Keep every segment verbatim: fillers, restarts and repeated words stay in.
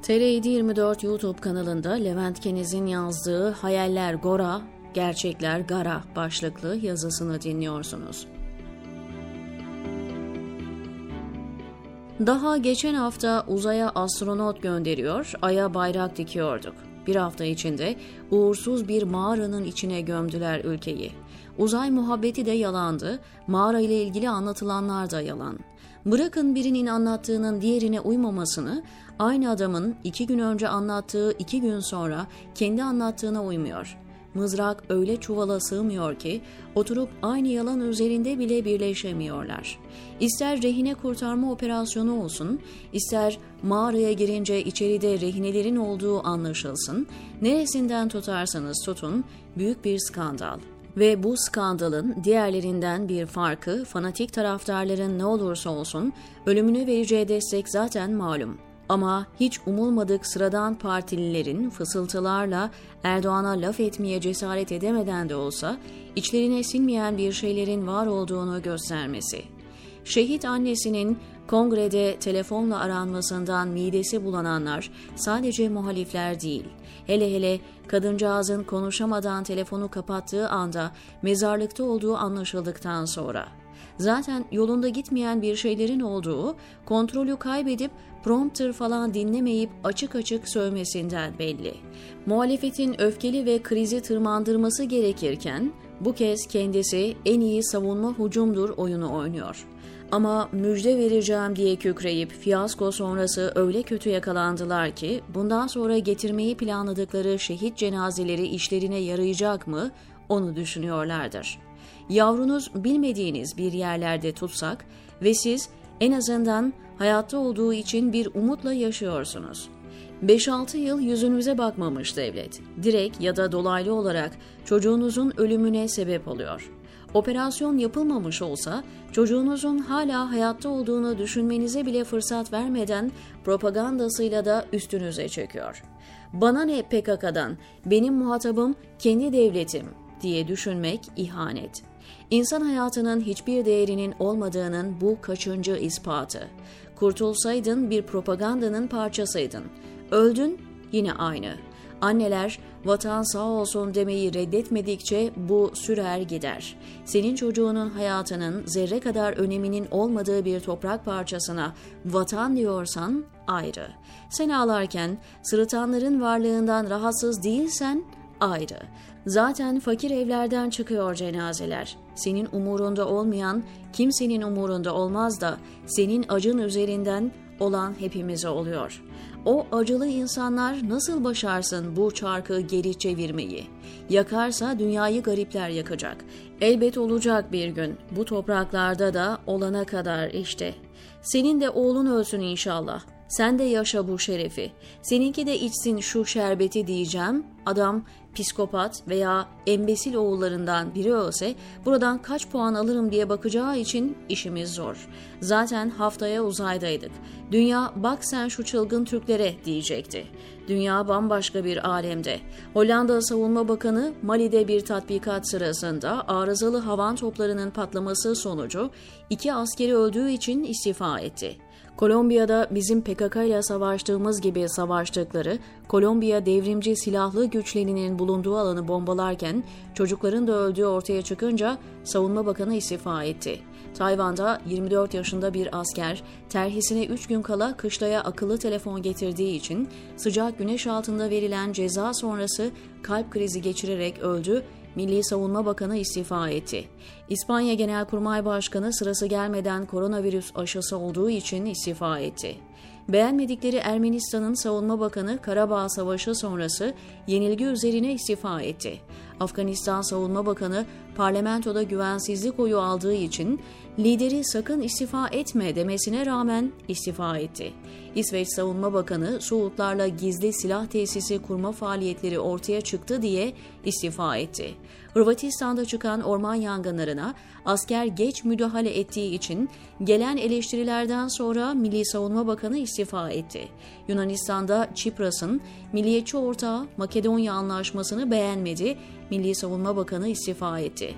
T R yedi yirmi dört YouTube kanalında Levent Keniz'in yazdığı Hayaller Gora, Gerçekler Gara başlıklı yazısını dinliyorsunuz. Daha geçen hafta uzaya astronot gönderiyor, Ay'a bayrak dikiyorduk. Bir hafta içinde uğursuz bir mağaranın içine gömdüler ülkeyi. Uzay muhabbeti de yalandı, mağara ile ilgili anlatılanlar da yalan. Bırakın birinin anlattığının diğerine uymamasını, aynı adamın iki gün önce anlattığı iki gün sonra kendi anlattığına uymuyor. Mızrak öyle çuvala sığmıyor ki oturup aynı yalan üzerinde bile birleşemiyorlar. İster rehine kurtarma operasyonu olsun, ister mağaraya girince içeride rehinelerin olduğu anlaşılsın, neresinden tutarsanız tutun büyük bir skandal. Ve bu skandalın diğerlerinden bir farkı fanatik taraftarların ne olursa olsun ölümüne vereceği destek zaten malum. Ama hiç umulmadık sıradan partililerin fısıltılarla Erdoğan'a laf etmeye cesaret edemeden de olsa içlerine sinmeyen bir şeylerin var olduğunu göstermesi. Şehit annesinin kongrede telefonla aranmasından midesi bulananlar sadece muhalifler değil. Hele hele kadıncağızın konuşamadan telefonu kapattığı anda mezarlıkta olduğu anlaşıldıktan sonra. Zaten yolunda gitmeyen bir şeylerin olduğu, kontrolü kaybedip prompter falan dinlemeyip açık açık sövmesinden belli. Muhalefetin öfkeli ve krizi tırmandırması gerekirken bu kez kendisi en iyi savunma hücumdur oyunu oynuyor. Ama müjde vereceğim diye kükreyip fiyasko sonrası öyle kötü yakalandılar ki bundan sonra getirmeyi planladıkları şehit cenazeleri işlerine yarayacak mı onu düşünüyorlardır. Yavrunuz bilmediğiniz bir yerlerde tutsak ve siz en azından hayatta olduğu için bir umutla yaşıyorsunuz. beş altı yıl yüzünüze bakmamış devlet, direkt ya da dolaylı olarak çocuğunuzun ölümüne sebep oluyor. Operasyon yapılmamış olsa çocuğunuzun hala hayatta olduğunu düşünmenize bile fırsat vermeden propagandasıyla da üstünüze çekiyor. Bana ne P K K'dan, benim muhatabım kendi devletim diye düşünmek ihanet. İnsan hayatının hiçbir değerinin olmadığının bu kaçıncı ispatı. Kurtulsaydın bir propagandanın parçasıydın. Öldün yine aynı. Anneler vatan sağ olsun demeyi reddetmedikçe bu sürer gider. Senin çocuğunun hayatının zerre kadar öneminin olmadığı bir toprak parçasına vatan diyorsan ayrı. Sen ağlarken sırıtanların varlığından rahatsız değilsen ayrı. Zaten fakir evlerden çıkıyor cenazeler. Senin umurunda olmayan kimsenin umurunda olmaz da senin acın üzerinden olan hepimize oluyor. O acılı insanlar nasıl başarsın bu çarkı geri çevirmeyi? Yakarsa dünyayı garipler yakacak. Elbet olacak bir gün. Bu topraklarda da olana kadar işte. Senin de oğlun ölsün inşallah. Sen de yaşa bu şerefi. Seninki de içsin şu şerbeti diyeceğim. Adam psikopat veya embesil oğullarından biri ölse buradan kaç puan alırım diye bakacağı için işimiz zor. Zaten haftaya uzaydaydık. Dünya bak sen şu çılgın Türklere diyecekti. Dünya bambaşka bir alemde. Hollanda Savunma Bakanı Mali'de bir tatbikat sırasında arızalı havan toplarının patlaması sonucu iki askeri öldüğü için istifa etti. Kolombiya'da bizim P K K ile savaştığımız gibi savaştıkları Kolombiya devrimci silahlı güçlerinin bulunduğu alanı bombalarken çocukların da öldüğü ortaya çıkınca Savunma Bakanı istifa etti. Tayvan'da yirmi dört yaşında bir asker terhisine üç gün kala kışlaya akıllı telefon getirdiği için sıcak güneş altında verilen ceza sonrası kalp krizi geçirerek öldü. Milli Savunma Bakanı istifa etti. İspanya Genelkurmay Başkanı sırası gelmeden koronavirüs aşısı olduğu için istifa etti. Beğenmedikleri Ermenistan'ın Savunma Bakanı Karabağ Savaşı sonrası yenilgi üzerine istifa etti. Afganistan Savunma Bakanı parlamentoda güvensizlik oyu aldığı için lideri sakın istifa etme demesine rağmen istifa etti. İsveç Savunma Bakanı Suudlarla gizli silah tesisi kurma faaliyetleri ortaya çıktı diye istifa etti. Hırvatistan'da çıkan orman yangınlarına asker geç müdahale ettiği için gelen eleştirilerden sonra Milli Savunma Bakanı istifa etti. Yunanistan'da Çipras'ın milliyetçi ortağı Makedonya Anlaşması'nı beğenmedi, Milli Savunma Bakanı istifa etti.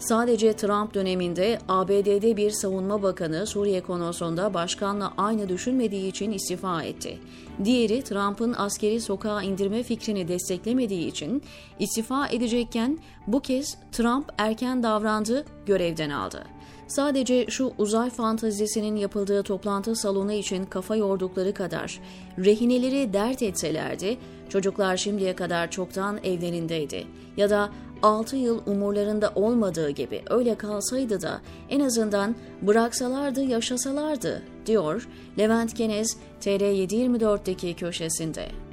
Sadece Trump döneminde A B D'de bir savunma bakanı Suriye konusunda başkanla aynı düşünmediği için istifa etti. Diğeri Trump'ın askeri sokağa indirme fikrini desteklemediği için istifa edecekken bu kez Trump erken davrandı, görevden aldı. Sadece şu uzay fantazisinin yapıldığı toplantı salonu için kafa yordukları kadar rehineleri dert etselerdi, çocuklar şimdiye kadar çoktan evlerindeydi. Ya da altı yıl umurlarında olmadığı gibi öyle kalsaydı da en azından bıraksalardı, yaşasalardı, diyor Levent Kenez T R yedi yirmi dört'teki köşesinde.